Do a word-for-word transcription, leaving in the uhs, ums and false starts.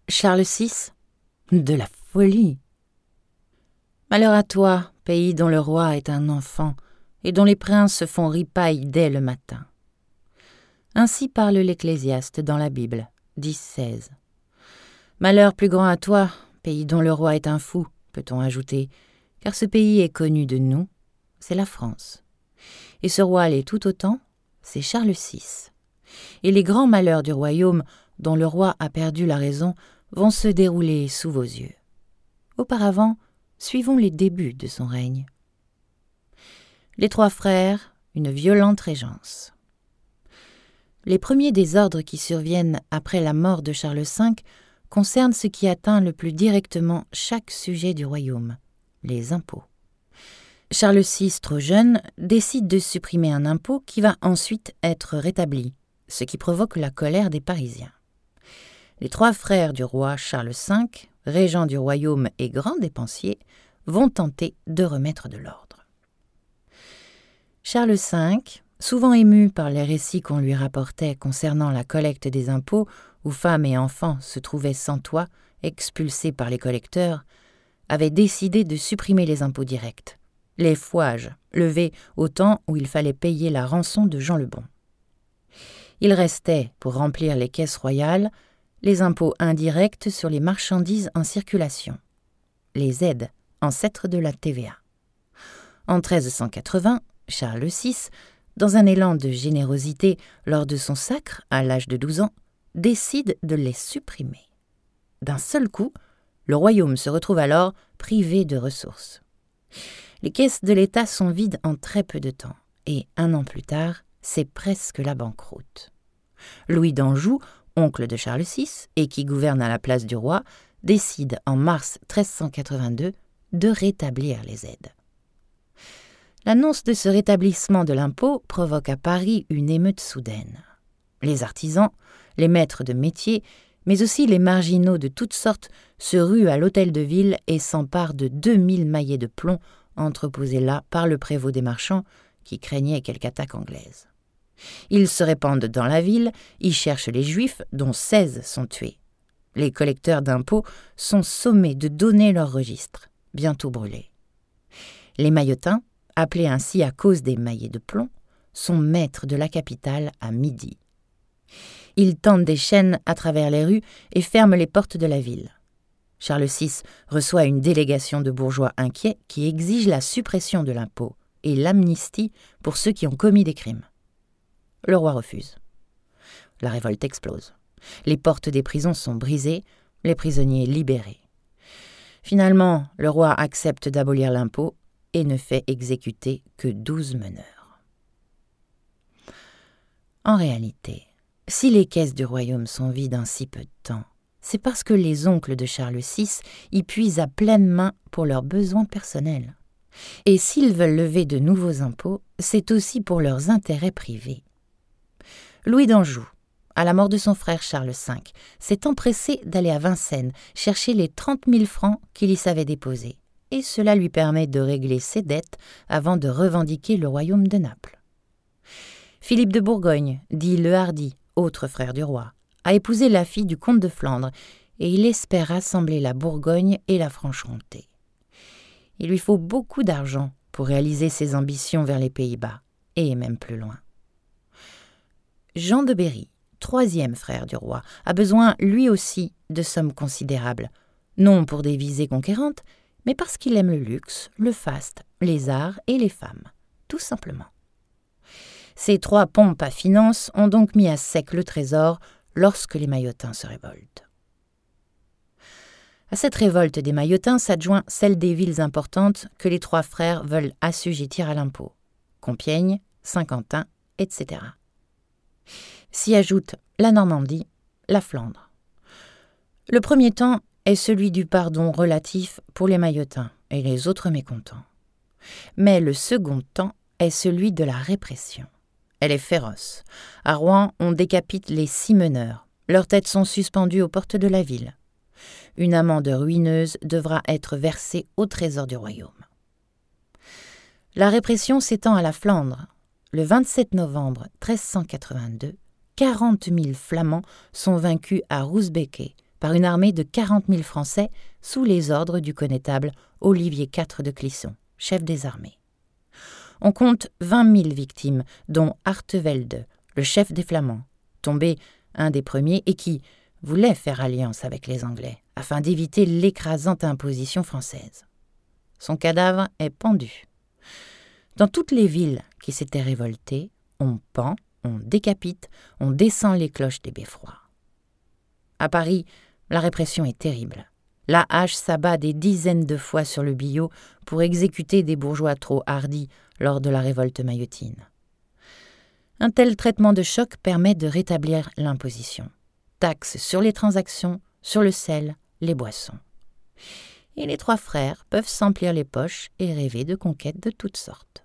Charles six ? De la folie. Malheur à toi, pays dont le roi est un enfant et dont les princes se font ripaille dès le matin. Ainsi parle l'Ecclésiaste dans la Bible, dix seize. Malheur plus grand à toi, pays dont le roi est un fou, peut-on ajouter, car ce pays est connu de nous, c'est la France. Et ce roi l'est tout autant, c'est Charles six. Et les grands malheurs du royaume, dont le roi a perdu la raison, vont se dérouler sous vos yeux. Auparavant, suivons les débuts de son règne. Les trois frères, une violente régence. Les premiers désordres qui surviennent après la mort de Charles cinq concernent ce qui atteint le plus directement chaque sujet du royaume, les impôts. Charles six, trop jeune, décide de supprimer un impôt qui va ensuite être rétabli, ce qui provoque la colère des Parisiens. Les trois frères du roi Charles cinq, régent du royaume et grand dépensier, vont tenter de remettre de l'ordre. Charles cinq, souvent ému par les récits qu'on lui rapportait concernant la collecte des impôts, où femmes et enfants se trouvaient sans toit, expulsés par les collecteurs, avait décidé de supprimer les impôts directs, les fouages, levés au temps où il fallait payer la rançon de Jean le Bon. Il restait, pour remplir les caisses royales, les impôts indirects sur les marchandises en circulation, les aides, ancêtres de la T V A. En treize cent quatre-vingts, Charles six, dans un élan de générosité lors de son sacre à l'âge de douze ans, décide de les supprimer. D'un seul coup, le royaume se retrouve alors privé de ressources. Les caisses de l'État sont vides en très peu de temps, et un an plus tard, c'est presque la banqueroute. Louis d'Anjou, oncle de Charles six, et qui gouverne à la place du roi, décide en mars treize cent quatre-vingt-deux de rétablir les aides. L'annonce de ce rétablissement de l'impôt provoque à Paris une émeute soudaine. Les artisans, les maîtres de métier, mais aussi les marginaux de toutes sortes se ruent à l'hôtel de ville et s'emparent de deux mille maillets de plomb entreposés là par le prévôt des marchands qui craignait quelque attaque anglaise. Ils se répandent dans la ville, y cherchent les Juifs, dont seize sont tués. Les collecteurs d'impôts sont sommés de donner leurs registres, bientôt brûlés. Les maillotins, appelés ainsi à cause des maillets de plomb, sont maîtres de la capitale à midi. Ils tendent des chaînes à travers les rues et ferment les portes de la ville. Charles six reçoit une délégation de bourgeois inquiets qui exige la suppression de l'impôt et l'amnistie pour ceux qui ont commis des crimes. Le roi refuse. La révolte explose. Les portes des prisons sont brisées, les prisonniers libérés. Finalement, le roi accepte d'abolir l'impôt et ne fait exécuter que douze meneurs. En réalité, si les caisses du royaume sont vides en si peu de temps, c'est parce que les oncles de Charles six y puisent à pleine main pour leurs besoins personnels. Et s'ils veulent lever de nouveaux impôts, c'est aussi pour leurs intérêts privés. Louis d'Anjou, à la mort de son frère Charles cinq, s'est empressé d'aller à Vincennes chercher les trente mille francs qu'il y savait déposer, et cela lui permet de régler ses dettes avant de revendiquer le royaume de Naples. Philippe de Bourgogne, dit le Hardi, autre frère du roi, a épousé la fille du comte de Flandre, et il espère rassembler la Bourgogne et la Franche-Comté. Il lui faut beaucoup d'argent pour réaliser ses ambitions vers les Pays-Bas, et même plus loin. Jean de Berry, troisième frère du roi, a besoin lui aussi de sommes considérables, non pour des visées conquérantes, mais parce qu'il aime le luxe, le faste, les arts et les femmes, tout simplement. Ces trois pompes à finances ont donc mis à sec le trésor lorsque les maillotins se révoltent. À cette révolte des maillotins s'adjoint celle des villes importantes que les trois frères veulent assujettir à l'impôt, Compiègne, Saint-Quentin, et cetera. S'y ajoute la Normandie, la Flandre. Le premier temps est celui du pardon relatif pour les maillotins et les autres mécontents. Mais le second temps est celui de la répression. Elle est féroce. À Rouen, on décapite les six meneurs. Leurs têtes sont suspendues aux portes de la ville. Une amende ruineuse devra être versée au trésor du royaume. La répression s'étend à la Flandre. Le vingt-sept novembre treize cent quatre-vingt-deux, quarante mille Flamands sont vaincus à Roosbeke, par une armée de quarante mille Français sous les ordres du connétable Olivier quatre de Clisson, chef des armées. On compte vingt mille victimes, dont Artevelde, le chef des Flamands, tombé un des premiers et qui voulait faire alliance avec les Anglais afin d'éviter l'écrasante imposition française. Son cadavre est pendu. Dans toutes les villes qui s'étaient révoltées, on pend, on décapite, on descend les cloches des beffrois. À Paris, la répression est terrible. La hache s'abat des dizaines de fois sur le billot pour exécuter des bourgeois trop hardis lors de la révolte maillotine. Un tel traitement de choc permet de rétablir l'imposition. Taxes sur les transactions, sur le sel, les boissons. Et les trois frères peuvent s'emplir les poches et rêver de conquêtes de toutes sortes.